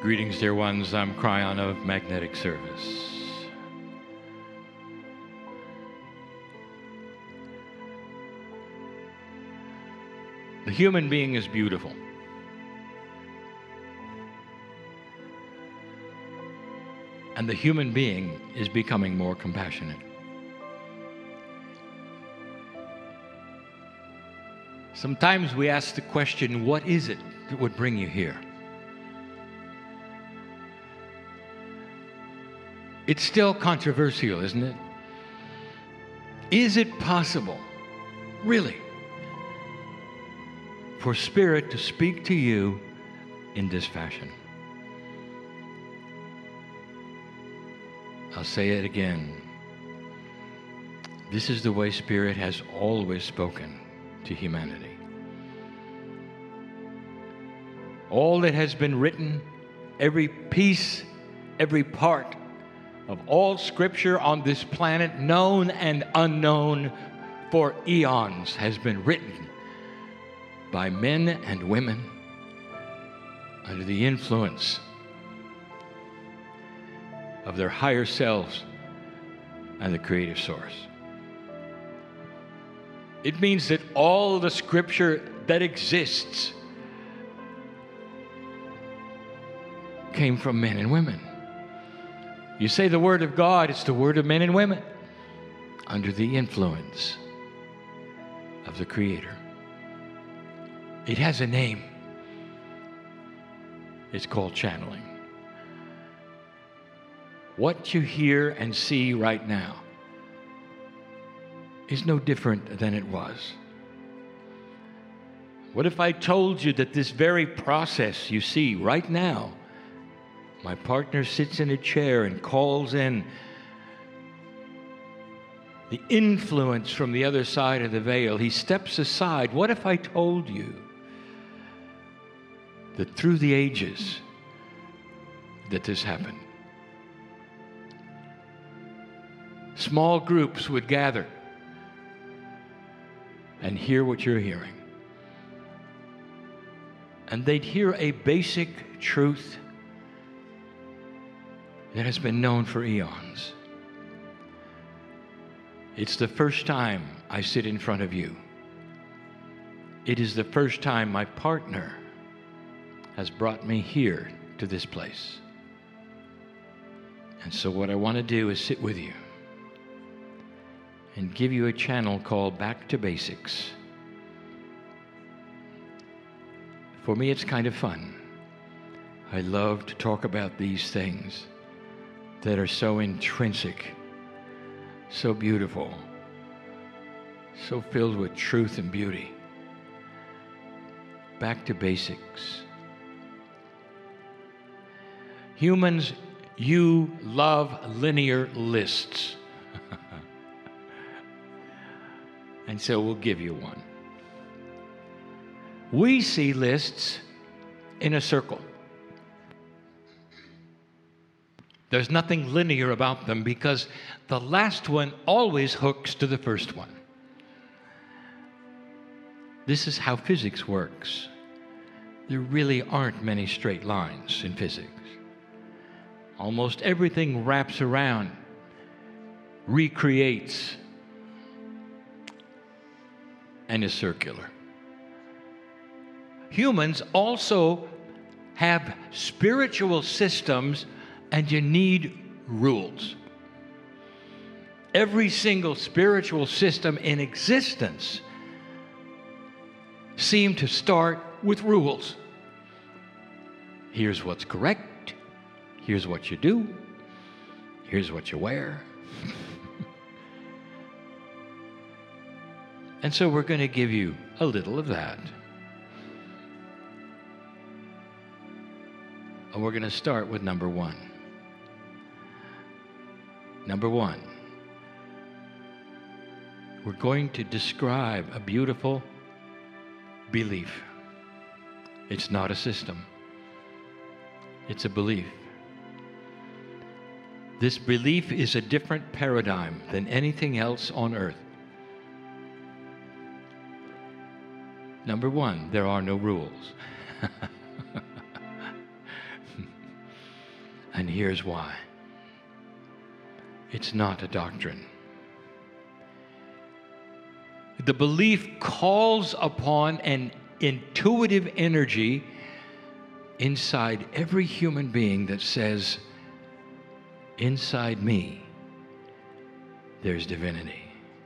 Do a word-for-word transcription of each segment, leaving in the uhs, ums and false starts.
Greetings, dear ones. I'm Cryon of Magnetic Service. The human being is beautiful. And the human being is becoming more compassionate. Sometimes we ask the question, what is it that would bring you here? It's still controversial, isn't it? Is it possible, really, for Spirit to speak to you in this fashion? I'll say it again. This is the way Spirit has always spoken to humanity. All that has been written, every piece, every part of all Scripture on this planet, known and unknown for eons, has been written by men and women under the influence of their higher selves and the creative source. It means that all the Scripture that exists came from men and women. You say the Word of God, it's the Word of men and women under the influence of the Creator. It has a name. It's called channeling. What you hear and see right now is no different than it was. What if I told you that this very process you see right now, my partner sits in a chair and calls in the influence from the other side of the veil. He steps aside. What if I told you that through the ages that this happened? Small groups would gather and hear what you're hearing. And they'd hear a basic truth that has been known for eons. It's the first time I sit in front of you. It is the first time my partner has brought me here to this place. And so what I want to do is sit with you and give you a channel called Back to Basics. For me, it's kind of fun. I love to talk about these things that are so intrinsic, so beautiful, so filled with truth and beauty. Back to basics. Humans, you love linear lists. And so we'll give you one. We see lists in a circle. There's nothing linear about them because the last one always hooks to the first one. This is how physics works. There really aren't many straight lines in physics. Almost everything wraps around, recreates, and is circular. Humans also have spiritual systems, and you need rules. Every single spiritual system in existence seemed to start with rules. Here's what's correct. Here's what you do. Here's what you wear. And so we're going to give you a little of that. And we're going to start with number one. Number one, we're going to describe a beautiful belief. It's not a system. It's a belief. This belief is a different paradigm than anything else on earth. Number one, there are no rules. And here's why. It's not a doctrine. The belief calls upon an intuitive energy inside every human being that says, inside me, there's divinity.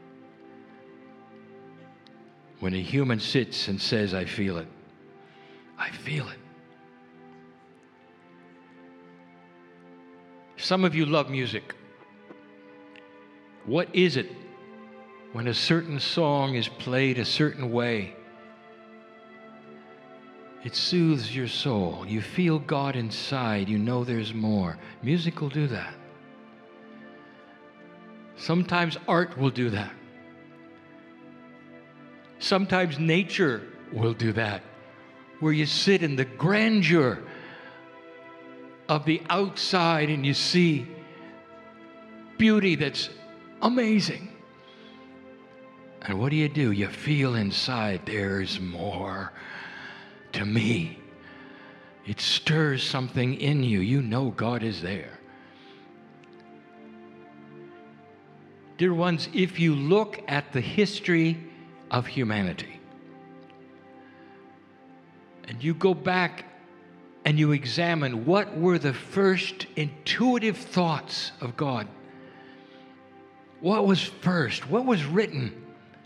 When a human sits and says, I feel it, I feel it. Some of you love music. What is it when a certain song is played a certain way? It soothes your soul. You feel God inside. You know there's more. Music will do that. Sometimes art will do that. Sometimes nature will do that, where you sit in the grandeur of the outside and you see beauty that's amazing. And what do you do? You feel inside, there's more to me. It stirs something in you. You know God is there. Dear ones, if you look at the history of humanity and you go back and you examine what were the first intuitive thoughts of God, what was first, what was written,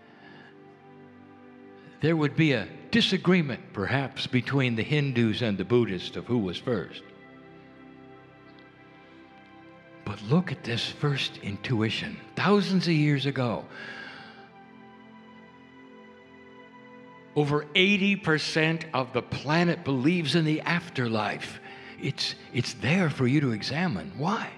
there would be a disagreement perhaps between the Hindus and the Buddhists of who was first. But look at this first intuition, thousands of years ago. Over eighty percent of the planet believes in the afterlife. It's, it's there for you to examine. Why?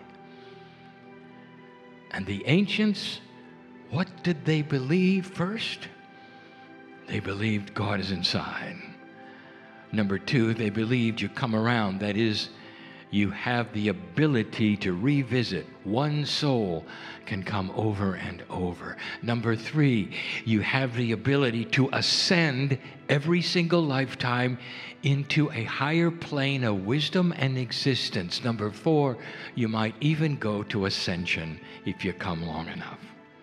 And the ancients, what did they believe first? They believed God is inside. Number two, they believed you come around. That is, you have the ability to revisit. One soul can come over and over. Number three, you have the ability to ascend every single lifetime into a higher plane of wisdom and existence. Number four, you might even go to ascension if you come long enough.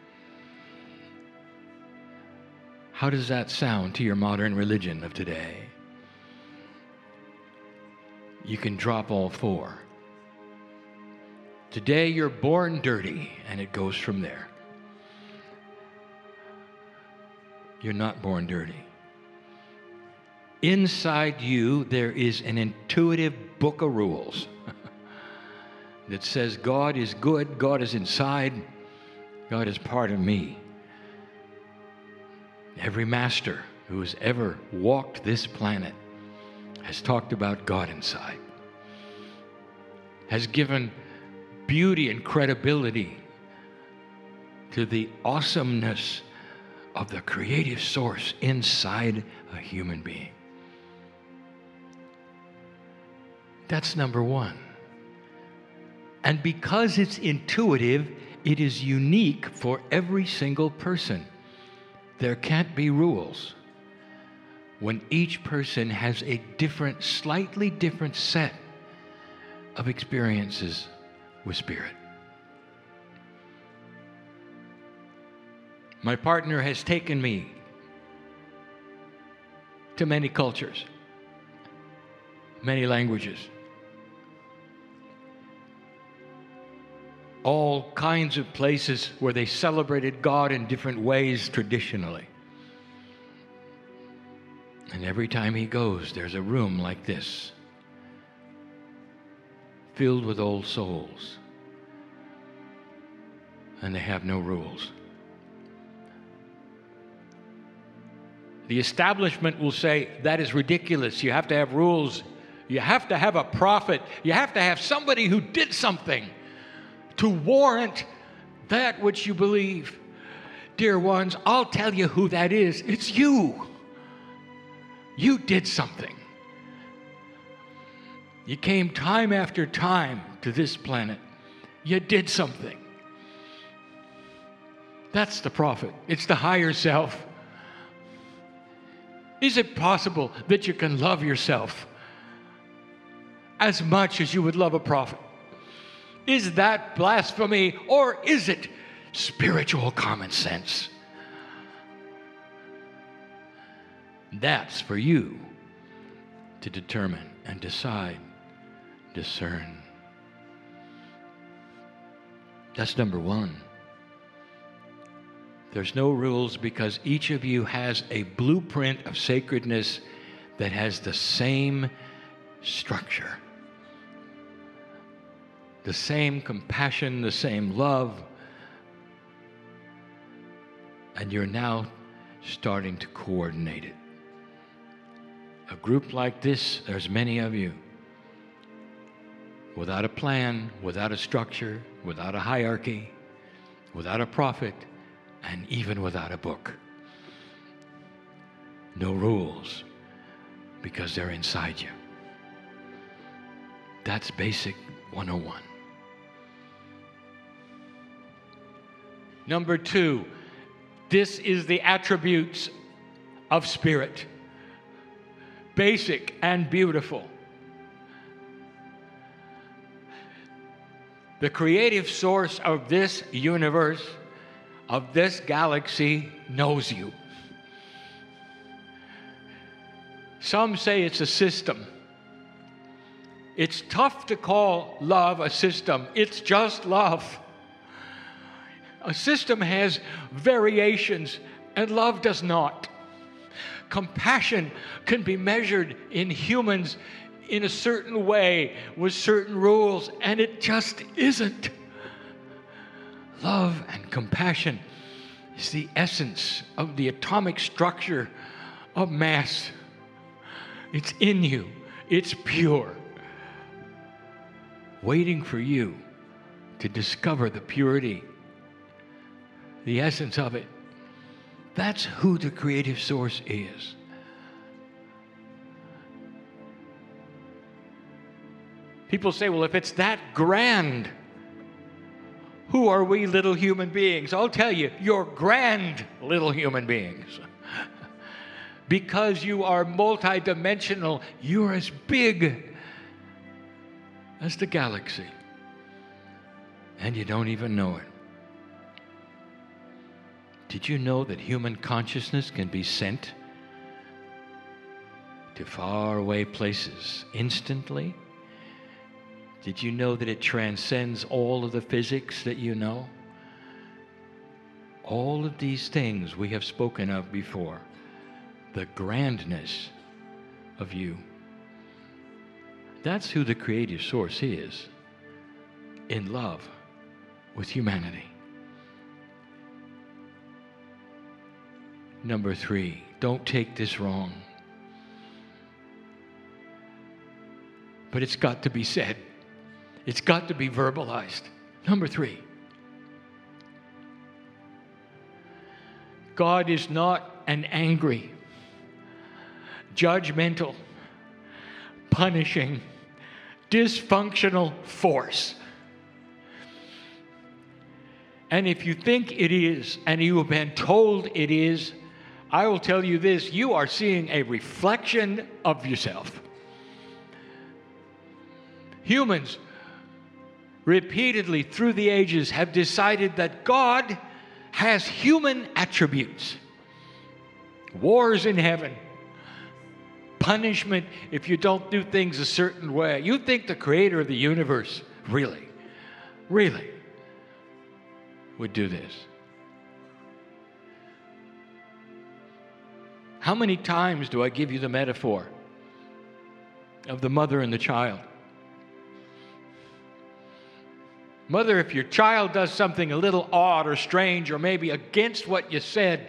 How does that sound to your modern religion of today? You can drop all four. Today you're born dirty, and it goes from there. You're not born dirty. Inside you, there is an intuitive book of rules that says God is good, God is inside, God is part of me. Every master who has ever walked this planet has talked about God inside, has given beauty and credibility to the awesomeness of the creative source inside a human being. That's number one. And because it's intuitive, it is unique for every single person. There can't be rules when each person has a different, slightly different set of experiences with Spirit. My partner has taken me to many cultures, many languages, all kinds of places where they celebrated God in different ways traditionally. And every time he goes, there's a room like this, filled with old souls. And they have no rules. The establishment will say, that is ridiculous. You have to have rules. You have to have a prophet. You have to have somebody who did something to warrant that which you believe. Dear ones, I'll tell you who that is. It's you. You did something. You came time after time to this planet. You did something. That's the prophet. It's the higher self. Is it possible that you can love yourself as much as you would love a prophet? Is that blasphemy, or is it spiritual common sense? That's for you to determine and decide, discern. That's number one. There's no rules because each of you has a blueprint of sacredness that has the same structure, the same compassion, the same love, and you're now starting to coordinate it. A group like this, there's many of you, without a plan, without a structure, without a hierarchy, without a prophet, and even without a book. No rules, because they're inside you. That's basic one oh one. Number two, this is the attributes of spirit. Basic and beautiful. The creative source of this universe, of this galaxy, knows you. Some say it's a system. It's tough to call love a system. It's just love. A system has variations, and love does not. Compassion can be measured in humans in a certain way with certain rules, and it just isn't. Love and compassion is the essence of the atomic structure of mass. It's in you. It's pure. Waiting for you to discover the purity, the essence of it. That's who the creative source is. People say, well, if it's that grand, who are we little human beings? I'll tell you, you're grand little human beings. Because you are multidimensional, you're as big as the galaxy. And you don't even know it. Did you know that human consciousness can be sent to faraway places instantly? Did you know that it transcends all of the physics that you know? All of these things we have spoken of before. The grandness of you. That's who the creative source is, in love with humanity. Number three, don't take this wrong. But it's got to be said. It's got to be verbalized. Number three, God is not an angry, judgmental, punishing, dysfunctional force. And if you think it is, and you have been told it is, I will tell you this, you are seeing a reflection of yourself. Humans repeatedly through the ages have decided that God has human attributes. Wars in heaven. Punishment if you don't do things a certain way. You think the creator of the universe really, really would do this? How many times do I give you the metaphor of the mother and the child? Mother, if your child does something a little odd or strange or maybe against what you said,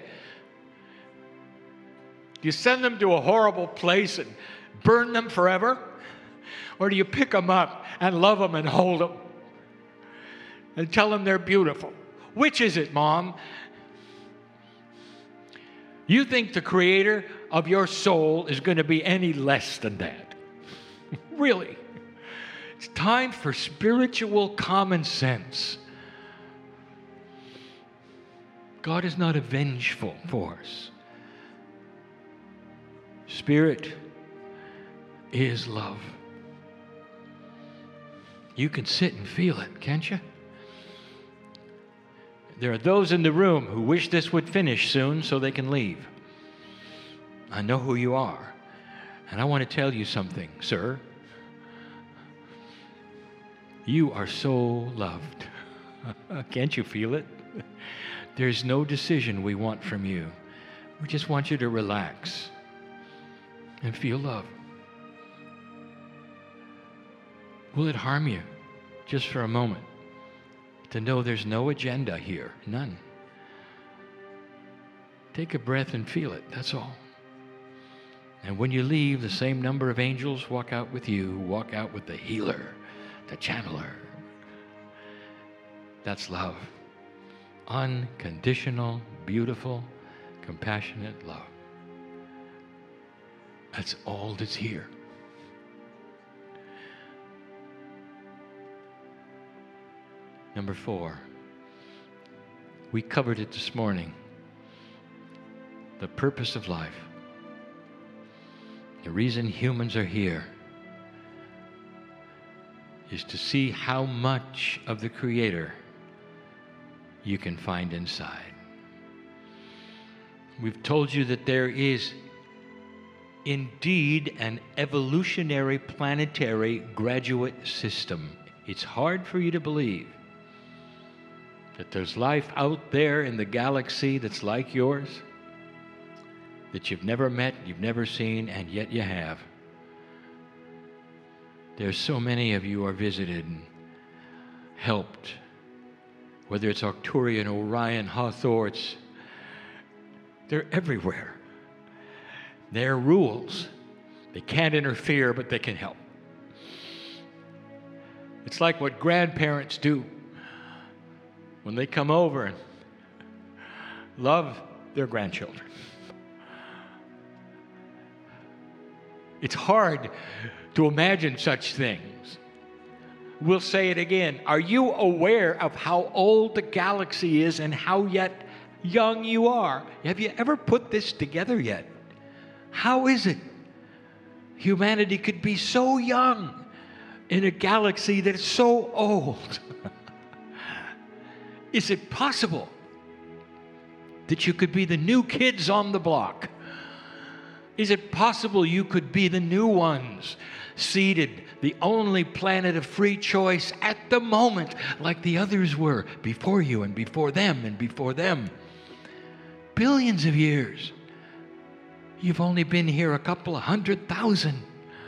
do you send them to a horrible place and burn them forever? Or do you pick them up and love them and hold them and tell them they're beautiful? Which is it, Mom? You think the creator of your soul is going to be any less than that? Really? It's time for spiritual common sense. God is not a vengeful force. Spirit is love. You can sit and feel it, can't you? There are those in the room who wish this would finish soon so they can leave. I know who you are. And I want to tell you something, sir. You are so loved. Can't you feel it? There's no decision we want from you. We just want you to relax and feel love. Will it harm you, just for a moment, to know there's no agenda here? None. Take a breath and feel it, that's all. And when you leave, the same number of angels walk out with you, walk out with the healer, the channeler. That's love. Unconditional, beautiful, compassionate love. That's all that's here. Number four, we covered it this morning. The purpose of life. The reason humans are here is to see how much of the Creator you can find inside. We've told you that there is indeed an evolutionary planetary graduate system. It's hard for you to believe that there's life out there in the galaxy that's like yours, that you've never met, you've never seen, and yet you have. There's so many of you are visited and helped, whether it's Arcturian, Orion, Hathor, it's, they're everywhere. There are rules. They can't interfere, but they can help. It's like what grandparents do when they come over and love their grandchildren. It's hard to imagine such things. We'll say it again. Are you aware of how old the galaxy is and how yet young you are? Have you ever put this together yet? How is it humanity could be so young in a galaxy that is so old? Is it possible that you could be the new kids on the block? Is it possible you could be the new ones, seated, the only planet of free choice at the moment, like the others were before you and before them and before them? Billions of years. You've only been here a couple of hundred thousand.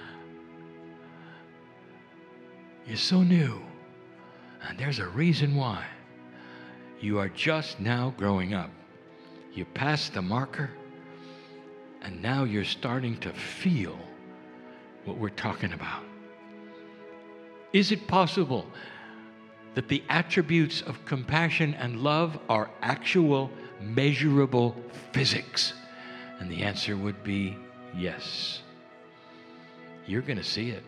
You're so new. And there's a reason why. You are just now growing up. You passed the marker, and now you're starting to feel what we're talking about. Is it possible that the attributes of compassion and love are actual, measurable physics? And the answer would be yes. You're going to see it.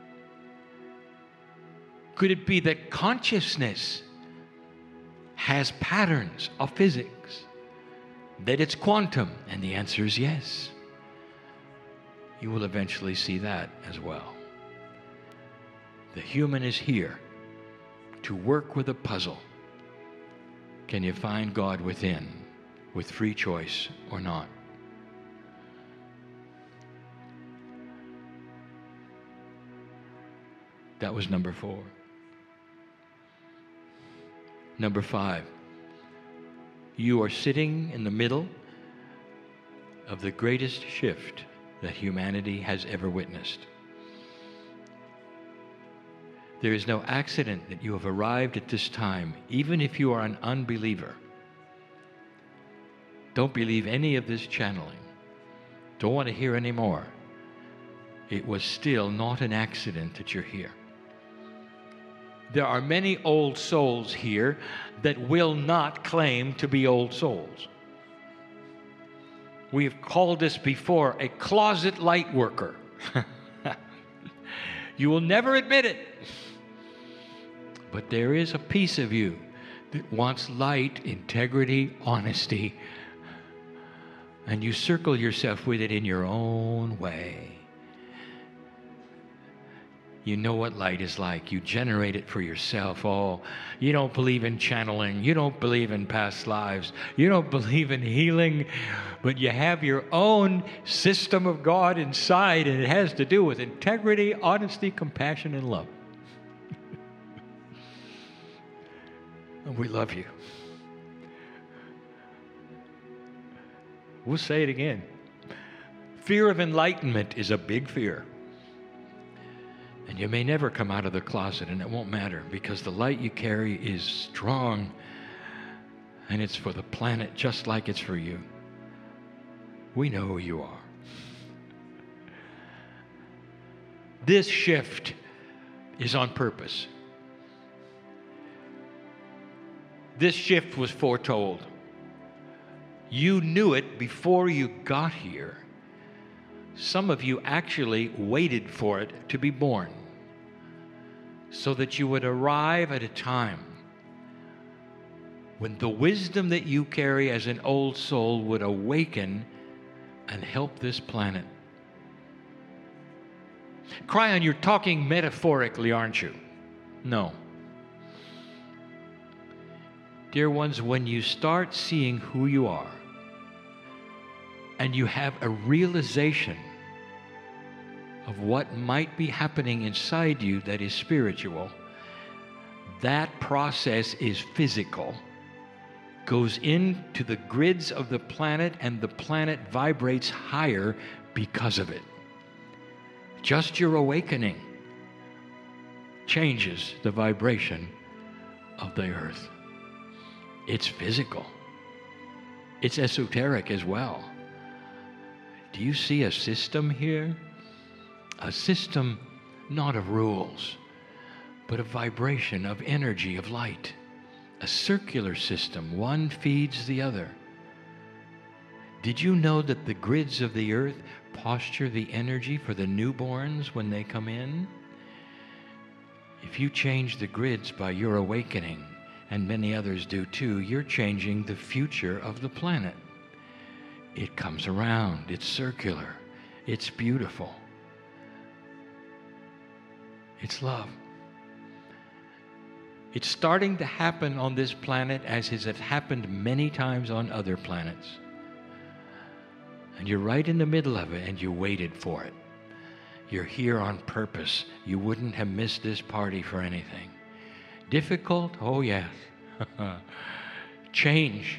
Could it be that consciousness has patterns of physics, that it's quantum? And the answer is yes. You will eventually see that as well. The human is here to work with a puzzle. Can you find God within with free choice or not? That was number four. Number five, you are sitting in the middle of the greatest shift that humanity has ever witnessed. There is no accident that you have arrived at this time, even if you are an unbeliever. Don't believe any of this channeling. Don't want to hear any more. It was still not an accident that you're here. There are many old souls here that will not claim to be old souls. We have called this before a closet light worker. You will never admit it. But there is a piece of you that wants light, integrity, honesty. And you circle yourself with it in your own way. You know what light is like. You generate it for yourself. Oh, you don't believe in channeling. You don't believe in past lives. You don't believe in healing. But you have your own system of God inside, and it has to do with integrity, honesty, compassion, and love. And we love you. We'll say it again. Fear of enlightenment is a big fear. And you may never come out of the closet, and it won't matter, because the light you carry is strong, and it's for the planet just like it's for you. We know who you are. This shift is on purpose. This shift was foretold. You knew it before you got here. Some of you actually waited for it to be born so that you would arrive at a time when the wisdom that you carry as an old soul would awaken and help this planet. Kryon, you're talking metaphorically, aren't you? No. Dear ones, when you start seeing who you are, and you have a realization of what might be happening inside you that is spiritual, that process is physical, goes into the grids of the planet, and the planet vibrates higher because of it. Just your awakening changes the vibration of the earth. It's physical. It's esoteric as well. Do you see a system here? A system not of rules, but of vibration, of energy, of light. A circular system. One feeds the other. Did you know that the grids of the earth posture the energy for the newborns when they come in? If you change the grids by your awakening, and many others do too, you're changing the future of the planet. It comes around. It's circular. It's beautiful. It's love. It's starting to happen on this planet as has it happened many times on other planets. And you're right in the middle of it, and you waited for it. You're here on purpose. You wouldn't have missed this party for anything. Difficult? Oh, yes. Change.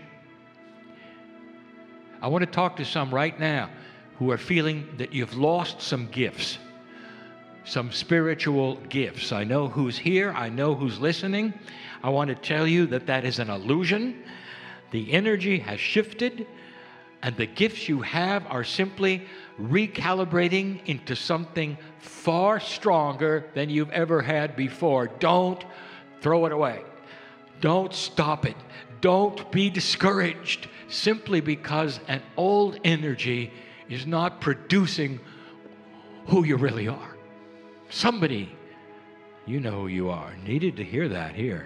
I want to talk to some right now who are feeling that you've lost some gifts, some spiritual gifts. I know who's here. I know who's listening. I want to tell you that that is an illusion. The energy has shifted, and the gifts you have are simply recalibrating into something far stronger than you've ever had before. Don't throw it away. Don't stop it. Don't be discouraged simply because an old energy is not producing who you really are. Somebody, you know who you are, needed to hear that here.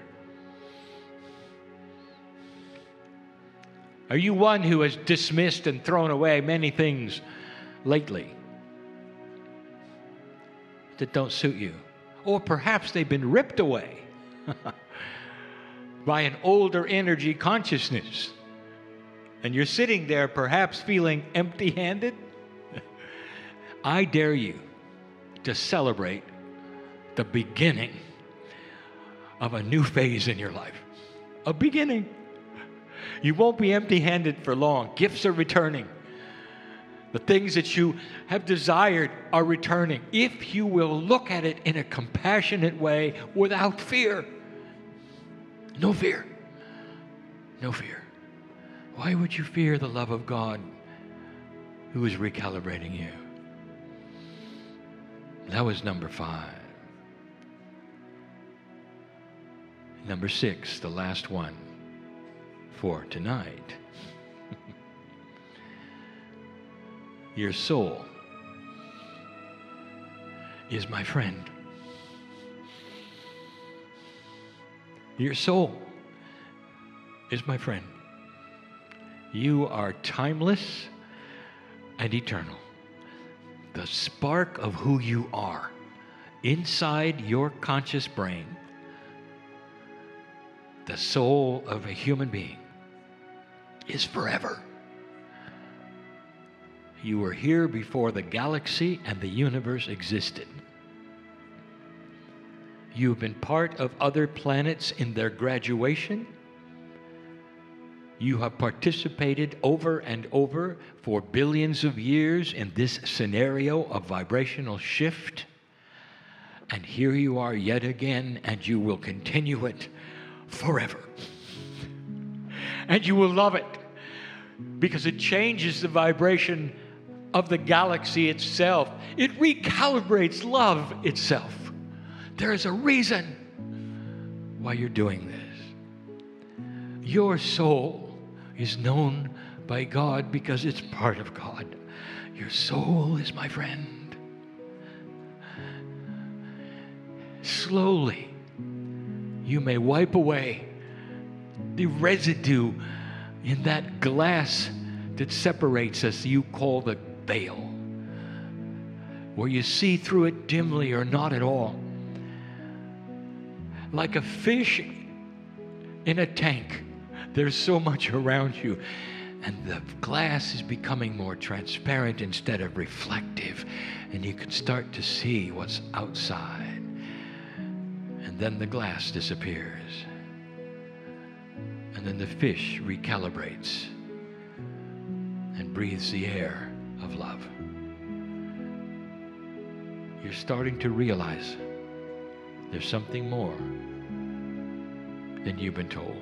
Are you one who has dismissed and thrown away many things lately that don't suit you? Or perhaps they've been ripped away by an older energy consciousness. And you're sitting there perhaps feeling empty-handed. I dare you to celebrate the beginning of a new phase in your life. A beginning. You won't be empty-handed for long. Gifts are returning. The things that you have desired are returning. If you will look at it in a compassionate way without fear. No fear. No fear. Why would you fear the love of God who is recalibrating you? That was number five. Number six, the last one for tonight. Your soul is my friend. Your soul is my friend. You are timeless and eternal. The spark of who you are inside your conscious brain, the soul of a human being is forever. You were here before the galaxy and the universe existed. You've been part of other planets in their graduation. You have participated over and over for billions of years in this scenario of vibrational shift. And here you are yet again, and you will continue it forever. And you will love it because it changes the vibration of the galaxy itself. It recalibrates love itself. There is a reason why you're doing this. Your soul is known by God because it's part of God. Your soul is my friend. Slowly, you may wipe away the residue in that glass that separates us, you call the veil, where you see through it dimly or not at all. Like a fish in a tank, there's so much around you, and the glass is becoming more transparent instead of reflective, and you can start to see what's outside. And then the glass disappears, and then the fish recalibrates and breathes the air of love. You're starting to realize there's something more than you've been told.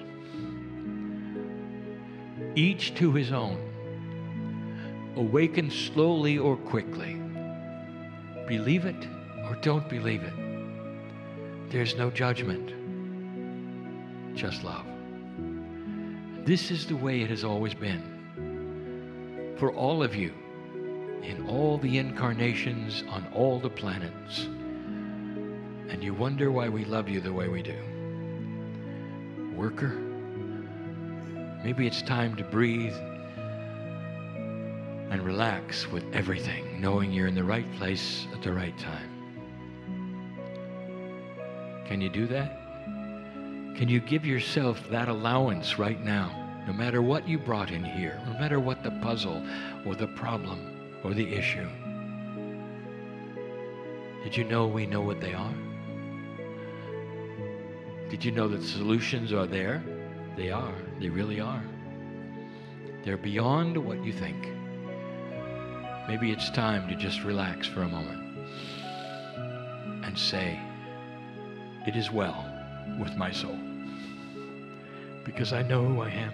Each to his own. Awaken slowly or quickly. Believe it or don't believe it. There's no judgment, just love. This is the way it has always been for all of you in all the incarnations on all the planets. And you wonder why we love you the way we do. Worker, maybe it's time to breathe and relax with everything, knowing you're in the right place at the right time. Can you do that? Can you give yourself that allowance right now, no matter what you brought in here, no matter what the puzzle or the problem or the issue? Did you know we know what they are? Did you know that solutions are there? They are. They really are. They're beyond what you think. Maybe it's time to just relax for a moment and say, it is well with my soul, because I know who I am.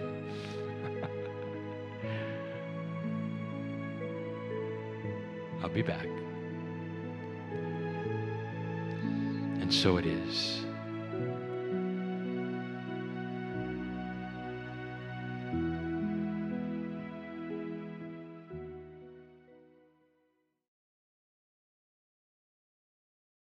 I'll be back. And so it is.